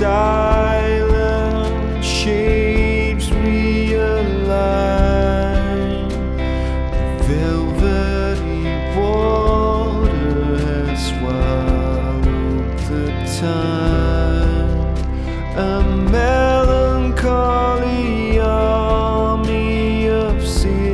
silent shapes realign. The velvety water has swallowed the time.